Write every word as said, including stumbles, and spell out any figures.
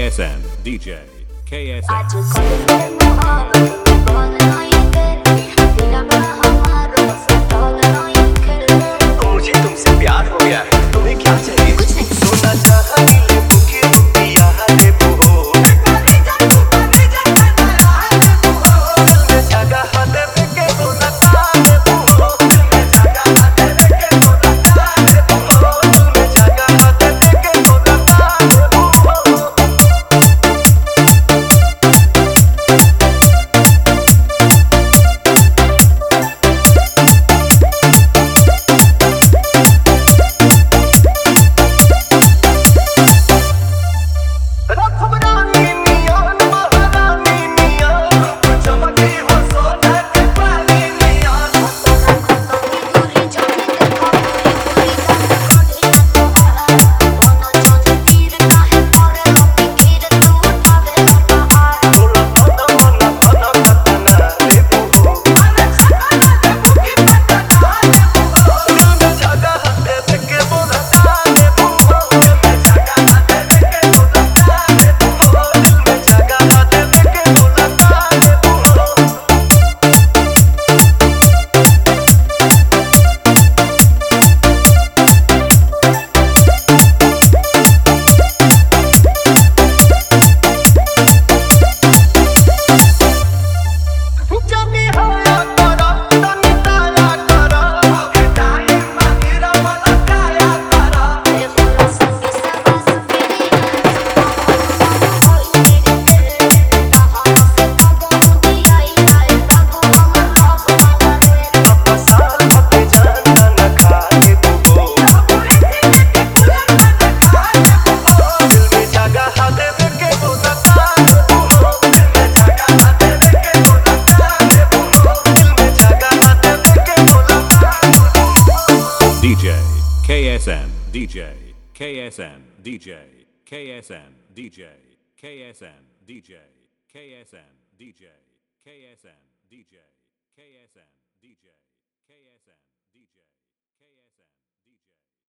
S N D J K S N मुझे तुमसे प्यार हो गया है, तुम्हें क्या चाहिए? सोना चांदी ले मुझे रुपया दे वो, दिल में जगह दे के सोना दे वो, दिल में जगह दे के सोना दे वो, दिल में जगह दे के सोना दे वो। D J K S N D J K S N D J K S N D J K S N D J K S N D J K S N D J K S N D J K S N